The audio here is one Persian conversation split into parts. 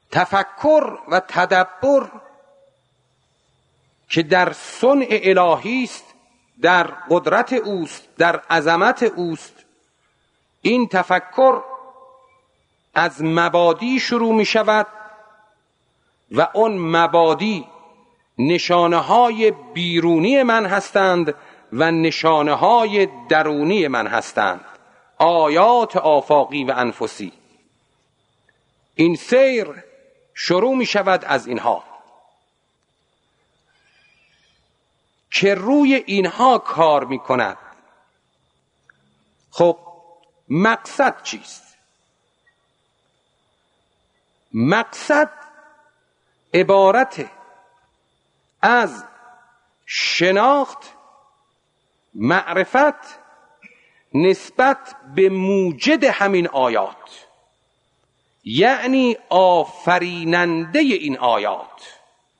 تفکر و تدبر که در صنع الهی است، در قدرت اوست، در عظمت اوست. این تفکر از مبادی شروع می شود و اون مبادی نشانه های بیرونی من هستند و نشانه های درونی من هستند، آیات آفاقی و انفسی. این سیر شروع می شود از اینها که روی اینها کار می کند. خب مقصد چیست؟ مقصد عبارت از شناخت، معرفت نسبت به موجد همین آیات، یعنی آفریننده این آیات.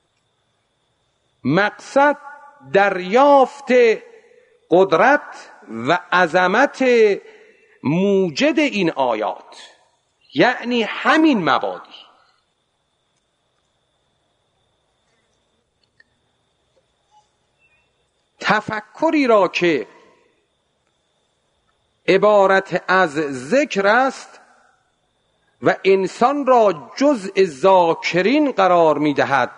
مقصد دریافت قدرت و عظمت موجد این آیات، یعنی همین مبادی. تفکری را که عبارت از ذکر است و انسان را جزء ذاکرین قرار می دهد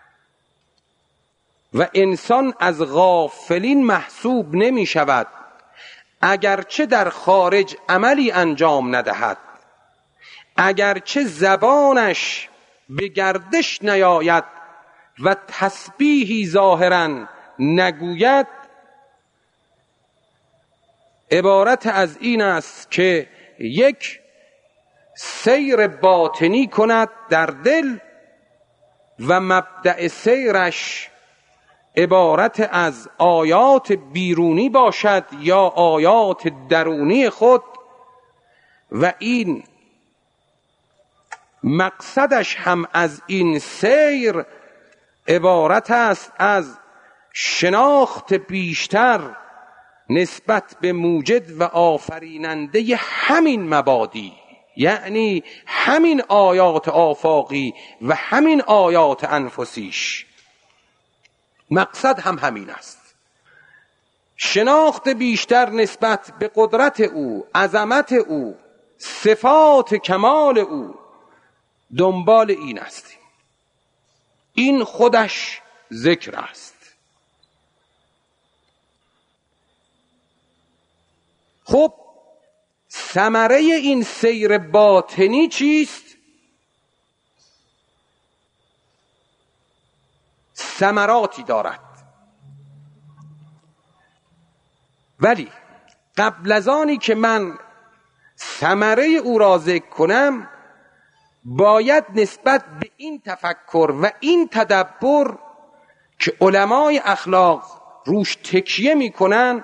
و انسان از غافلین محسوب نمی شود، اگرچه در خارج عملی انجام ندهد، اگرچه زبانش به گردش نیاید و تسبیحی ظاهراً نگوید، عبارت از این است که یک سیر باطنی کند در دل و مبدأ سیرش عبارت از آیات بیرونی باشد یا آیات درونی خود، و این مقصدش هم از این سیر عبارت است از شناخت بیشتر نسبت به موجد و آفریننده همین مبادی، یعنی همین آیات آفاقی و همین آیات انفسیش. مقصد هم همین است، شناخت بیشتر نسبت به قدرت او، عظمت او، صفات کمال او. دنبال این هستیم. این خودش ذکر است. خب ثمره این سیر باطنی چیست؟ ثمراتی دارد، ولی قبل از آنی که من ثمره او را ذکر کنم، باید نسبت به این تفکر و این تدبر که علمای اخلاق روش تکیه میکنن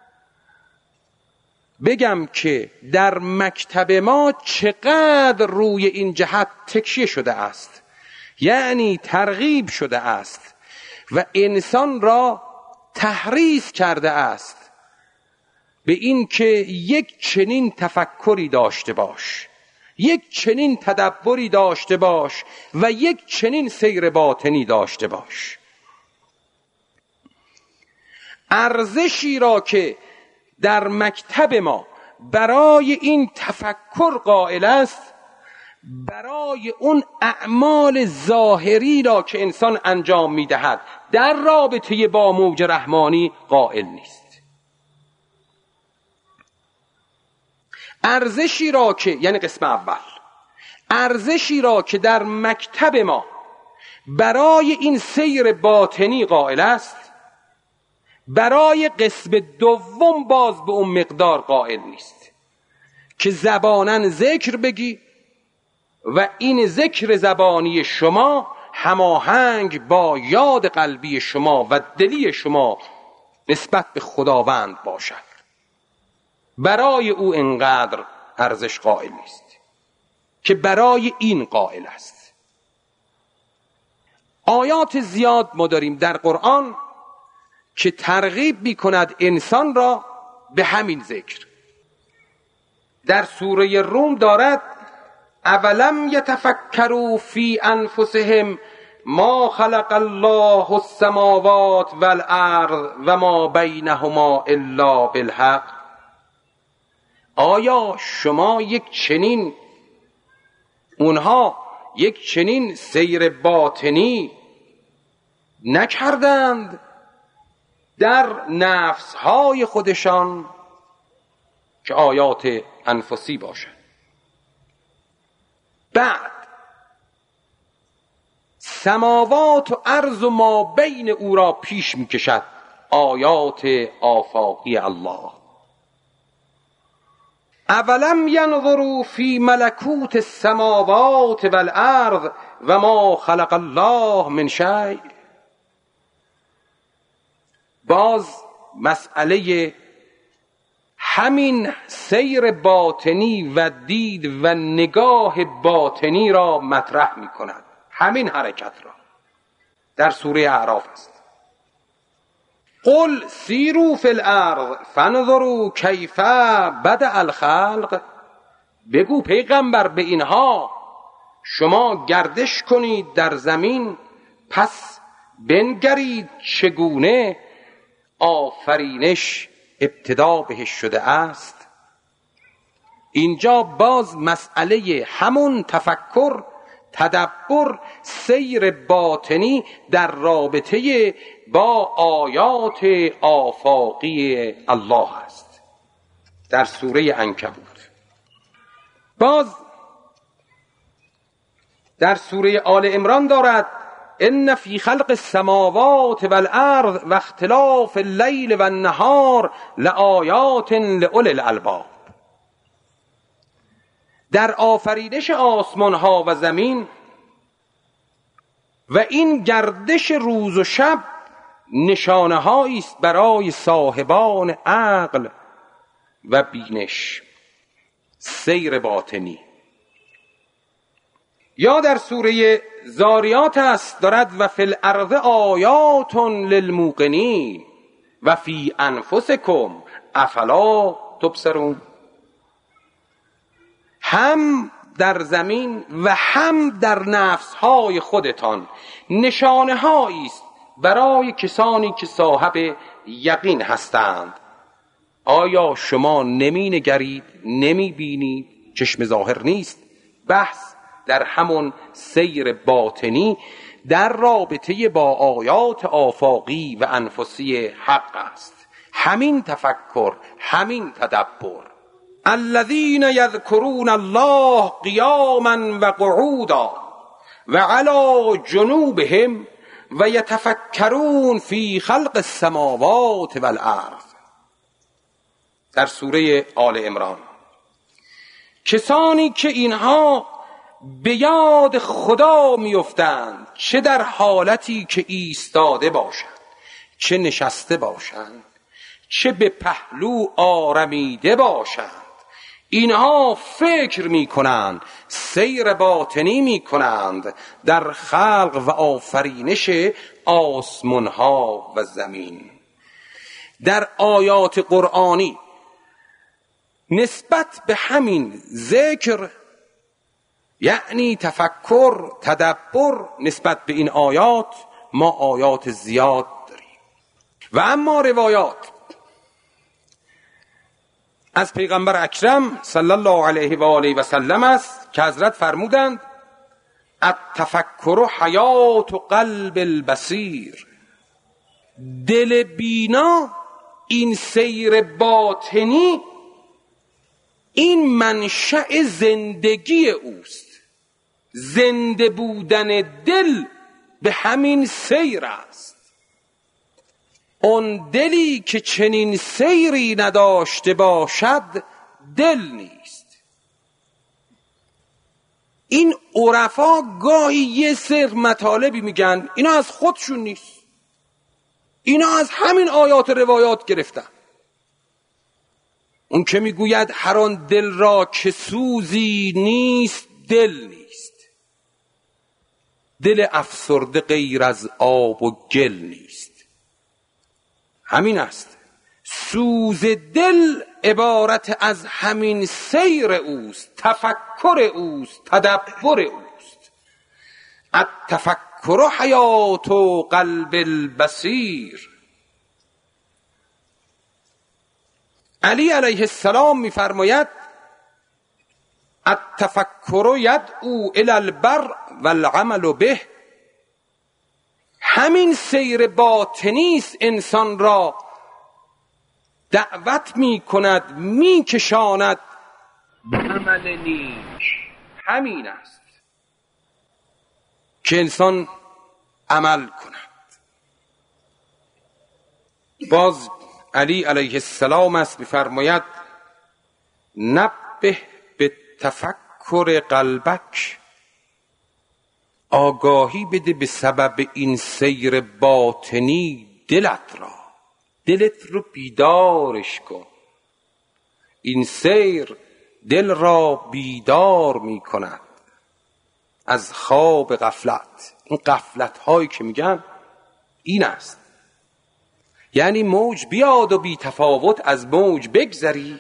بگم که در مکتب ما چقدر روی این جهت تکیه شده است، یعنی ترغیب شده است و انسان را تحریض کرده است به این که یک چنین تفکری داشته باش، یک چنین تدبری داشته باش و یک چنین سیر باطنی داشته باش. ارزشی را که در مکتب ما برای این تفکر قائل است، برای اون اعمال ظاهری را که انسان انجام می‌دهد در رابطه با موج رحمانی قائل نیست. ارزشی را که، یعنی قسم اول، ارزشی را که در مکتب ما برای این سیر باطنی قائل است، برای قسم دوم باز به اون مقدار قائل نیست که زباناً ذکر بگی و این ذکر زبانی شما هماهنگ با یاد قلبی شما و دلی شما نسبت به خداوند باشد. برای او انقدر ارزش قائل نیست که برای این قائل است. آیات زیاد ما داریم در قرآن که ترغیب می کند انسان را به همین ذکر. در سوره روم دارد اولم یتفکروا فی انفسهم ما خلق الله السماوات والارض و ما بینهما الا بالحق. آیا شما اونها یک چنین سیر باطنی نکردند در نفسهای خودشان که آیات انفسی باشد؟ بعد سماوات و ارض و ما بین او را پیش میکشد آیات آفاقی الله. اولم ینظروا فی ملکوت السماوات والارض و ما خلق الله من شیء. باز مسئله همین سیر باطنی و دید و نگاه باطنی را مطرح می کند. همین حرکت را در سوره اعراف است. قل سیروا فی الارض فانظروا کیف بدأ الخلق. بگو پیغمبر به اینها شما گردش کنید در زمین، پس بنگرید چگونه آفرینش ابتدا بهش شده است. اینجا باز مسئله همون تفکر، تدبر، سیر باطنی در رابطه با آیات آفاقی الله است. در سوره عنکبوت. باز در سوره آل عمران دارد ان فی خلق السماوات والارض و اختلاف اللیل و النهار لآیات لأولی الالباب. در آفرینش آسمان ها و زمین و این گردش روز و شب نشانه هایی است برای صاحبان عقل و بینش، سیر باطنی. یا در سوره زاریات است دارد و فی الارض آیات للموقنین و فی انفسکم افلا تبصرون. هم در زمین و هم در نفسهای خودتان نشانه هایی است برای کسانی که صاحب یقین هستند. آیا شما نمی نگرید، نمی بینید؟ چشم ظاهر نیست. بحث در همون سیر باطنی در رابطه با آیات آفاقی و انفسی حق است. همین تفکر، همین تدبر. الذين يذكرون الله قياما وقعودا وعلى جنوبهم ويتفكرون في خلق السماوات والارض. در سوره آل عمران. کسانی که اینها به یاد خدا میافتند، چه در حالتی که ایستاده باشند، چه نشسته باشند، چه به پهلو آرمیده باشند، اینها فکر می کنند، سیر باطنی می کنند در خلق و آفرینش آسمان ها و زمین. در آیات قرآنی نسبت به همین ذکر، یعنی تفکر، تدبر، نسبت به این آیات ما آیات زیاد داریم. و اما روایات از پیغمبر اکرم صلی الله علیه و آله و سلم است که حضرت فرمودند التفکر حیات قلب البصیر. دل بینا، این سیر باطنی، این منشأ زندگی اوست. زنده بودن دل به همین سیر است. اون دلی که چنین سیری نداشته باشد دل نیست. این عرفا گاهی یه سر مطالبی میگن، اینا از خودشون نیست، اینا از همین آیات روایات گرفتن. اون که میگوید هر آن دل را که سوزی نیست دل نیست. دل افسرده غیر از آب و گل نیست. همین است. سوز دل عبارت از همین سیر اوست، تفکر اوست، تدبر اوست. التفکر حیات و قلب البصیر. علی علیه السلام میفرماید التفکر یدعو الی البر والعمل به. همین سیر باطنی است انسان را دعوت می کند، می کشاند به عمل نیک. همین است که انسان عمل کند. باز علی علیه السلام است می‌فرماید نبه به تفکر قلبک. آگاهی بده به سبب این سیر باطنی دلت رو بیدارش کن. این سیر دل را بیدار می کند از خواب غفلت. این غفلت هایی که میگن این است، یعنی موج بیاد و بی تفاوت از موج بگذری.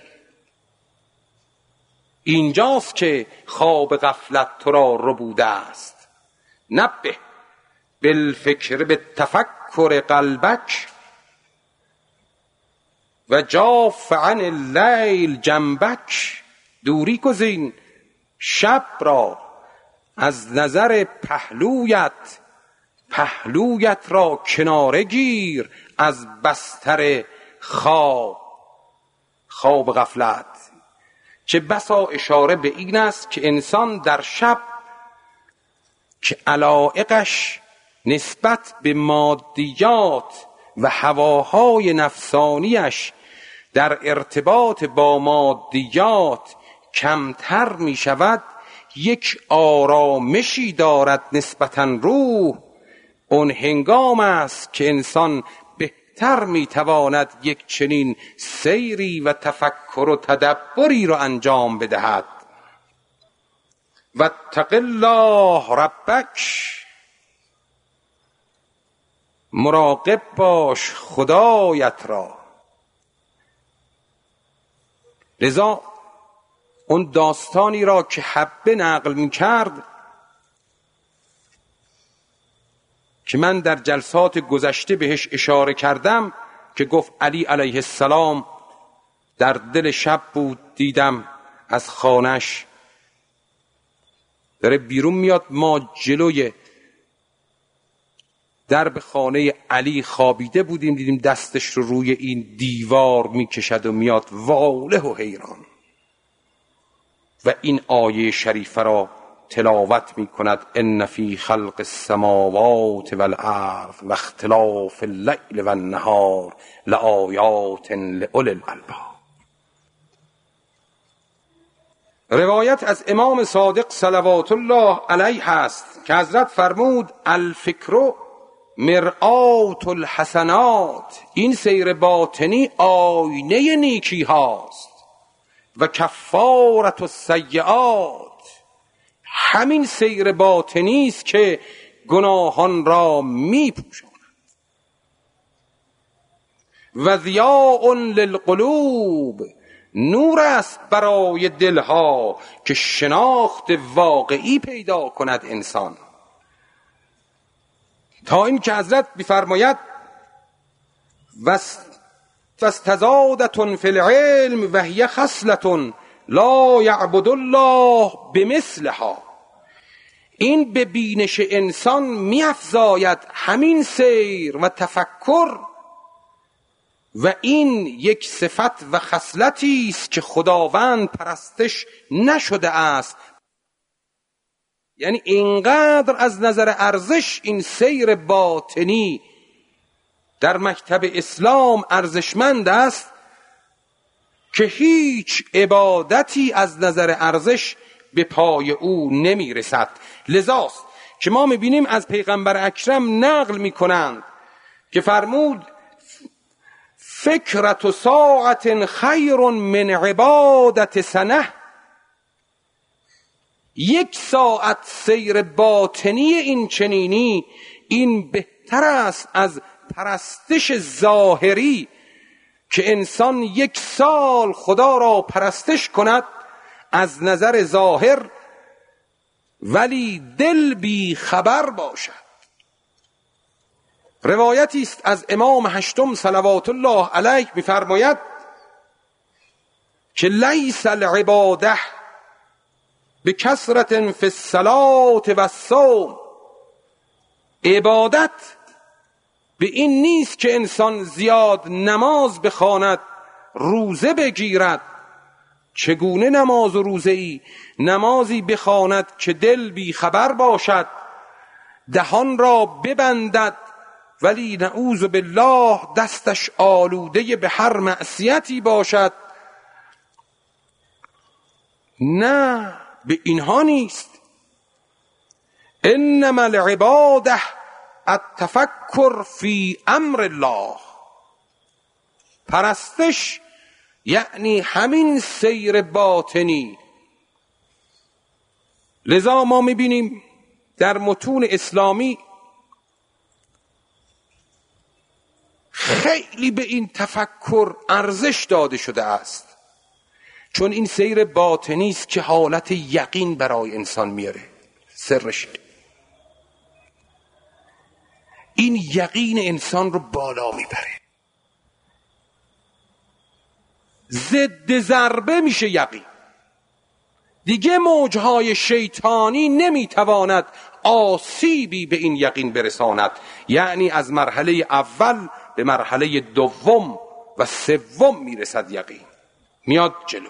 اینجاست که خواب غفلت تو را ربوده است. نبه بالفکر به تفکر قلبک و جاف عن اللیل جنبک. دوری گزین شب را از نظر پهلویت را کناره گیر از بستر خواب غفلت. چه بسا اشاره به این است که انسان در شب که علایقش نسبت به مادیات و هواهای نفسانیش در ارتباط با مادیات کمتر می شود، یک آرامشی دارد نسبتاً روح. اون هنگام است که انسان بهتر می تواند یک چنین سیری و تفکر و تدبری را انجام بدهد. واتق الله ربک. مراقب باش خدایت را. لذا اون داستانی را که حبه نقل می کرد که من در جلسات گذشته بهش اشاره کردم، که گفت علی علیه السلام در دل شب بود، دیدم از خانش داره بیرون میاد. ما جلوی درب خانه علی خوابیده بودیم، دیدیم دستش رو روی این دیوار میکشد و میاد، واله و حیران. و این آیه شریفه را تلاوت میکند ان فی خلق السماوات والارض و اختلاف اللیل والنهار لآیات لأولی الالباب. روایت از امام صادق صلوات الله علیه است که حضرت فرمود الفکر مرآت الحسنات. این سیر باطنی آینه نیکی هاست و کفارت السیئات. همین سیر باطنی است که گناهان را میپوشاند. و ضیاء للقلوب. نور است برای دلها که شناخت واقعی پیدا کند انسان. تا این که حضرت بفرماید واستزادة فی العلم و هی خصلة لا یعبد الله بمثلها. این به بینش انسان می‌افزاید همین سیر و تفکر، و این یک صفت و خصلتی است که خداوند پرستش نشده است. یعنی اینقدر از نظر ارزش این سیر باطنی در مکتب اسلام ارزشمند است که هیچ عبادتی از نظر ارزش به پای او نمی رسد. لذاست که ما میبینیم از پیغمبر اکرم نقل میکنند که فرمود فکرت ساعت خیر من عبادت سنه. یک ساعت سیر باطنی این چنینی این بهتر است از پرستش ظاهری که انسان 1 سال خدا را پرستش کند از نظر ظاهر، ولی دل بی خبر باشد. روایتی است از امام هشتم صلوات الله علیه می‌فرماید که لیس العباده بکثرت فی الصلاة و الصوم، عبادت به این نیست که انسان زیاد نماز بخواند، روزه بگیرد. چگونه نماز و روزه ای؟ نمازی بخواند که دل بی خبر باشد، دهان را ببندد ولی نعوذ بالله دستش آلوده به هر معصیتی باشد. نه، به اینها نیست. انما العباده التفکر فی امر الله. پرستش یعنی همین سیر باطنی. لذا ما میبینیم در متون اسلامی خیلی به این تفکر ارزش داده شده است، چون این سیر باطنی است که حالت یقین برای انسان میاره. سرش این یقین انسان رو بالا میبره، ضد ضربه میشه یقین. دیگه موجهای شیطانی نمیتواند آسیبی به این یقین برساند. یعنی از مرحله اول به مرحله دوم و سوم میرسد یقین، میاد جلو.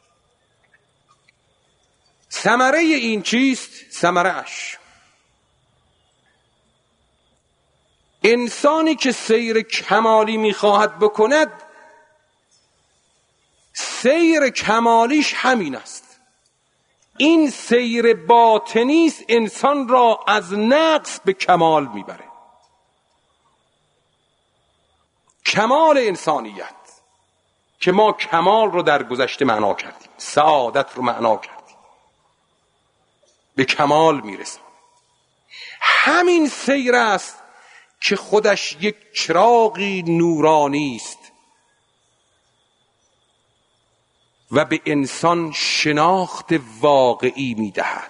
ثمره این چیست؟ ثمره اش انسانی که سیر کمالی میخواهد بکند، سیر کمالیش همین است. این سیر باطنی است، انسان را از نقص به کمال میبره. کمال انسانیت که ما کمال رو در گذشته معنا کردیم، سعادت رو معنا کردیم، به کمال میرسه. همین سیر است که خودش یک چراغی نورانی است و به انسان شناخت واقعی میدهد.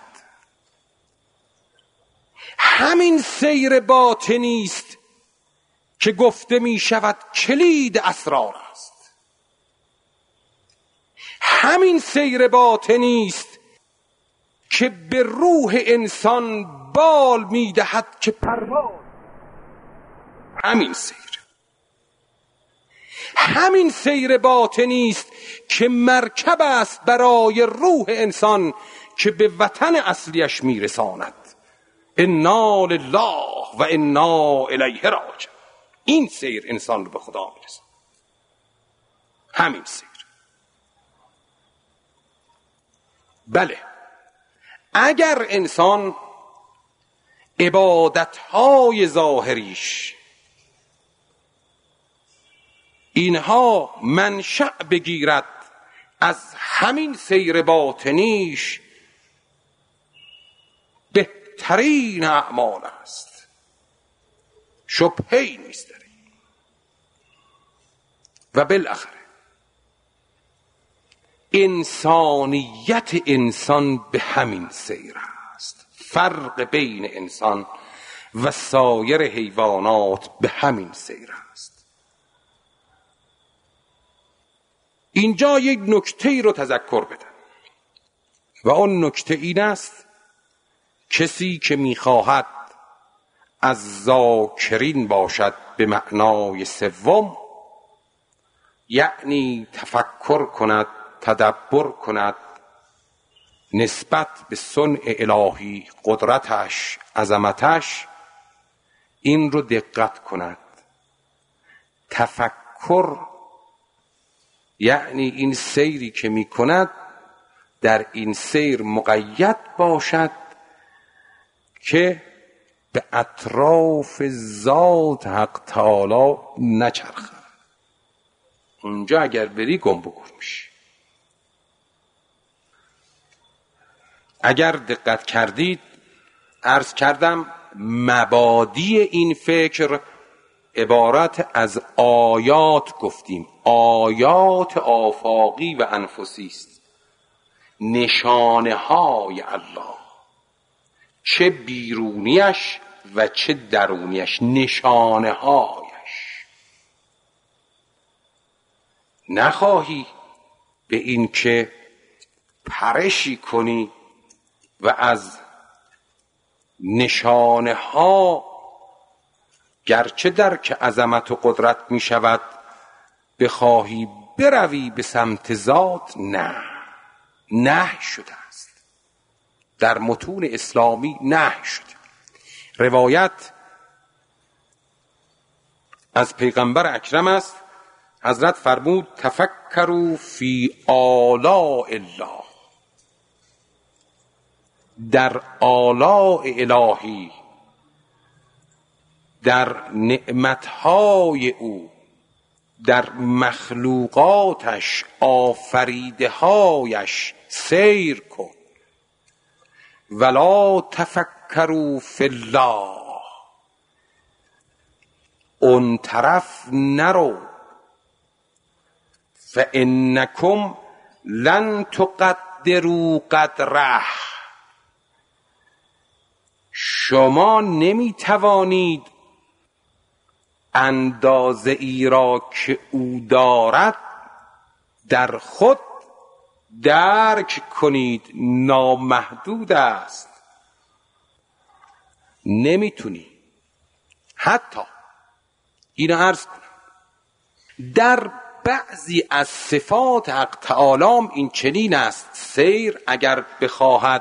همین سیر باطنی است که گفته می شود کلید اسرار است. همین سیر باطنی است که به روح انسان بال میدهد که پرواز. همین سیر باطنی است که مرکب است برای روح انسان که به وطن اصلیش میرساند. انا لله و انا الیه راجعون. این سیر انسان رو به خدا میرساند. همین سیر. بله، اگر انسان عبادتهای ظاهریش اینها منشأ بگیرد از همین سیر باطنیش، بهترین اعمال است، شبهه‌ای نیست در این. و بالاخره انسانیت انسان به همین سیر است. فرق بین انسان و سایر حیوانات به همین سیر است. اینجا یک نکته رو تذکر بدم و آن نکته این است: کسی که میخواهد از ذاکرین باشد به معنای سوم، یعنی تفکر کند، تدبر کند نسبت به صنع الهی، قدرتش، عظمتش، این رو دقت کند. تفکر یعنی این سیری که می کند در این سیر مقید باشد که به اطراف ذات حق تعالی نچرخد. اونجا اگر بری گم بگور میشی. اگر دقت کردید عرض کردم مبادی این فکر عبارت از آیات گفتیم، آیات آفاقی و انفسی است، نشانه های الله، چه بیرونیش و چه درونیش، نشانه هایش. نخواهی به این که پرشی کنی و از نشانه ها گرچه درک عظمت و قدرت می شود بخواهی بروی به سمت ذات، نه شده است. در متون اسلامی نه شده. روایت از پیغمبر اکرم است، حضرت فرمود تفکروا فی آلاء الله، در آلاء الهی، در نعمتهای او، در مخلوقاتش، آفریده هایش سیر کن. ولا تفکروا فی الله، اون طرف نرو. فانکم لن تقدروا قدره، شما نمیتوانید اندازه ای را که او دارد در خود درک کنید، نامحدود است، نمیتونی. حتی اینو عرض کنم، در بعضی از صفات حق تعالی این چنین است، سیر اگر بخواهد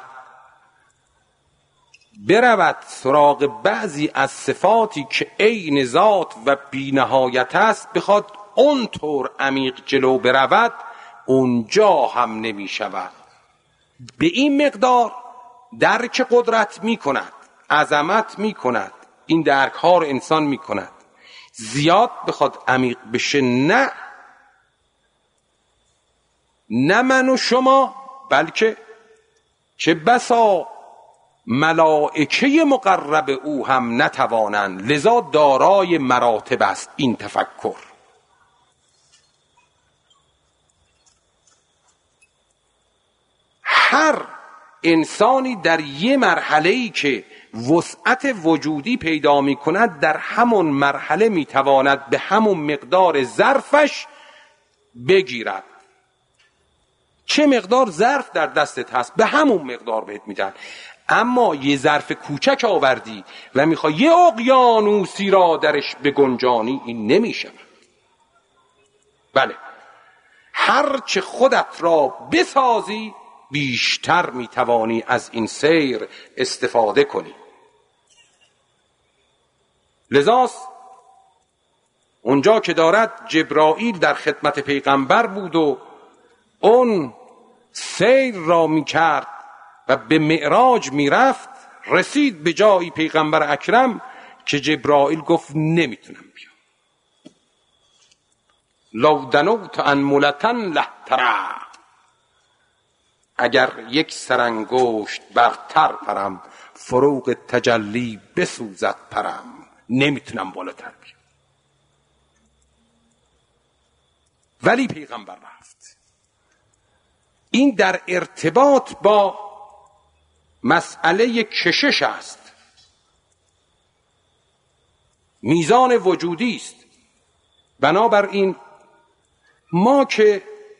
برود سراغ بعضی از صفاتی که عین ذات و بی نهایت است، بخواد اونطور عمیق جلو برود، اونجا هم نمی شود. به این مقدار درک قدرت می کند، عظمت می کند، این درک ها رو انسان می کند. زیاد بخواد عمیق بشه، نه من و شما، بلکه چه بسا ملائکه مقرب او هم نتوانند. لذا دارای مراتب است این تفکر. هر انسانی در یه مرحله‌ای که وسعت وجودی پیدا می کند، در همون مرحله می تواند به همون مقدار ظرفش بگیرد. چه مقدار ظرف در دستت هست به همون مقدار بهت میدن. اما یه ظرف کوچک آوردی و میخوای یه اقیانوسی را درش بگنجانی، این نمیشه. بله، هرچه خودت را بسازی بیشتر میتوانی از این سیر استفاده کنی. لذاست اونجا که دارد جبرائیل در خدمت پیغمبر بود و اون سیر را میکرد و به معراج میرفت، رسید به جایی پیغمبر اکرم که جبرائیل گفت نمیتونم بیام. لو دنوت انملة لهترى، اگر یک سرانگشت برتر پرم، فروغ تجلی بسوزد پرم، نمیتونم بالاتر بیام. ولی پیغمبر رفت. این در ارتباط با مسئله کشش است، میزان وجودی است. بنابراین ما که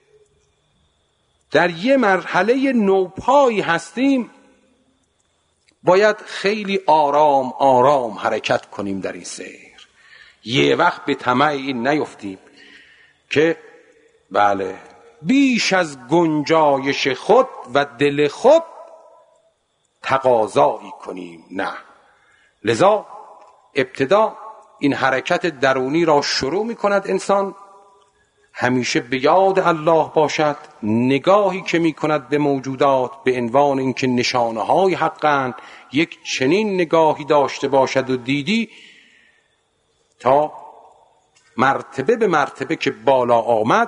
در یه مرحله نوپایی هستیم، باید خیلی آرام آرام حرکت کنیم در این سیر. یه وقت به طمع این نیفتیم که بله بیش از گنجایش خود و دل خود تقاضایی کنیم، نه. لذا ابتدا این حرکت درونی را شروع می کند انسان، همیشه به یاد الله باشد، نگاهی که می کند به موجودات به عنوان اینکه نشانه های حقاً، یک چنین نگاهی داشته باشد و دیدی تا مرتبه به مرتبه که بالا آمد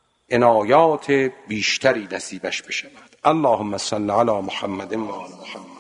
عنایات بیشتری نصیبش بشود. اللهم صل علی محمد و آل محمد.